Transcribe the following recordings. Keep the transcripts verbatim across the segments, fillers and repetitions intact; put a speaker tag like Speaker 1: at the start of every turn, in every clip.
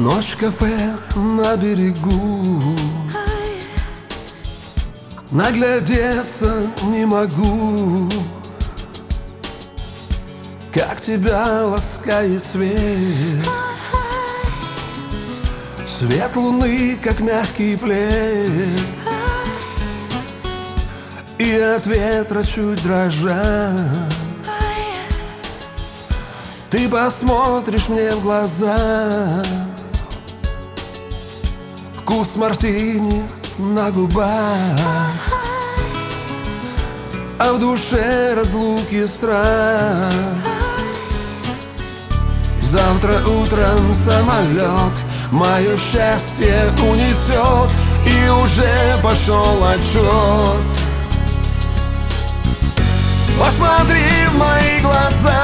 Speaker 1: Ночь в кафе на берегу, наглядеться не могу, как тебя ласкает свет. Свет луны, как мягкий плед, и от ветра чуть дрожа. Ты посмотришь мне в глаза, вкус мартини на губах, а в душе разлуки страх. Завтра утром самолет мое счастье унесет, и уже пошел отчет. Посмотри в мои глаза,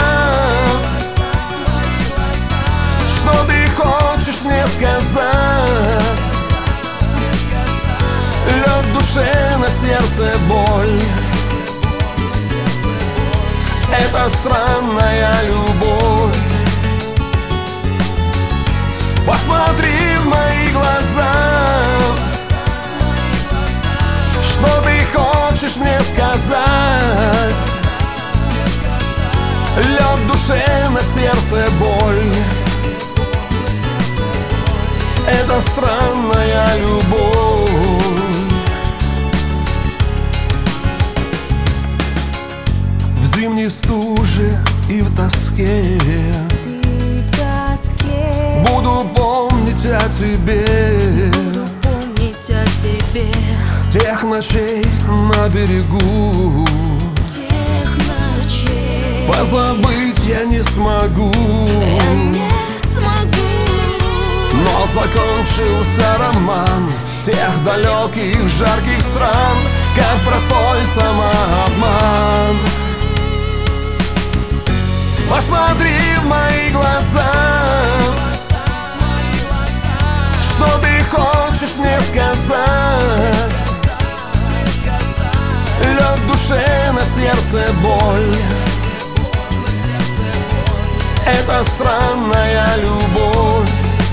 Speaker 1: что ты хочешь мне сказать. Лед в душе, на сердце боль. Это странная любовь. Посмотри в мои глаза, что ты хочешь мне сказать. Лед в душе, на сердце боль. Это странная любовь. В зимней стуже и в тоске буду помнить о тебе,
Speaker 2: буду помнить о тебе.
Speaker 1: Тех ночей на берегу,
Speaker 2: тех ночей
Speaker 1: позабыть я не смогу.
Speaker 2: Я не смогу.
Speaker 1: Но закончился роман тех далеких жарких стран, как простой самообман. Посмотри в мои глаза, что ты хочешь мне сказать. Лед в душе, на сердце боль. Это странная любовь.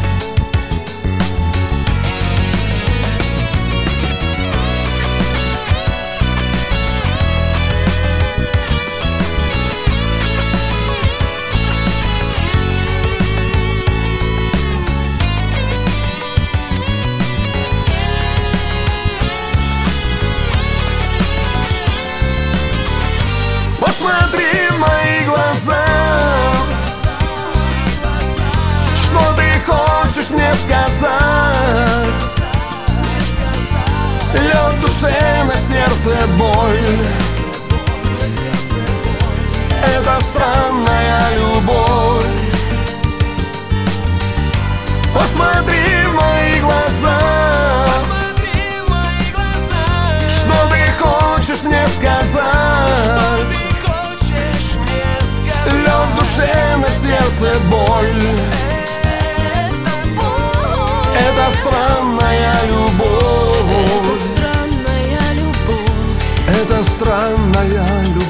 Speaker 1: Посмотри в мои глаза, что ты хочешь мне сказать. Лед в душе, на сердце боль. Это странная любовь. Посмотри в мои глаза, что ты хочешь мне сказать. Лед в душе, на сердце боль. Это странная любовь.
Speaker 2: Это странная любовь.
Speaker 1: Это странная любовь.